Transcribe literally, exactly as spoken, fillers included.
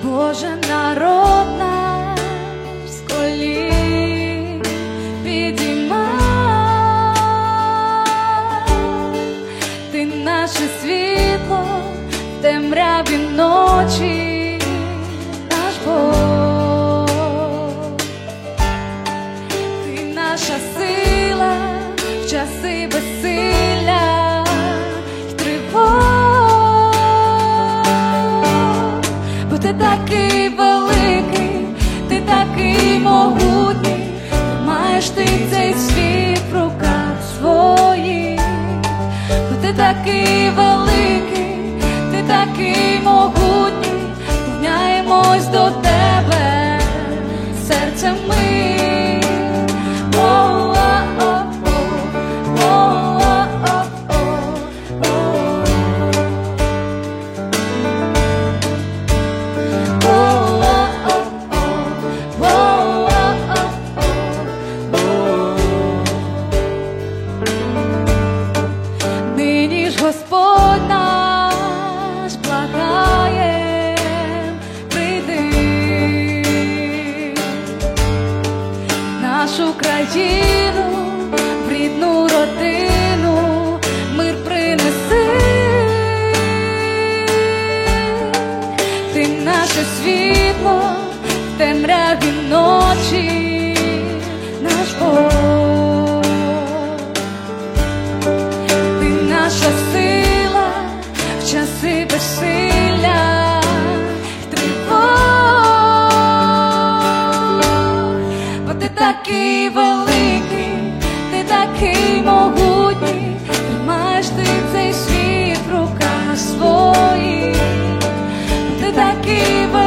Боже, народ наш з колін підіймай, ти наше світло в темряві ночі, наш Бог, ти наша сила в часи безсилля й тривог, бо ти такий великий, ти такий могутній, маєш ти цей світ в руках своїх, бо ти такий великий, ти такий могутній, склоняємось до тебе серцями. Господь наш благає, прийди в нашу країну, в рідну родину, мир принеси, ти наше світло в темряві ночі, наш Бог, ти наша сила в часи безсилля й тривог, бо ти такий великий, ти такий могутній, тримаєш ти цей світ в руках своїх, бо ти такий великий,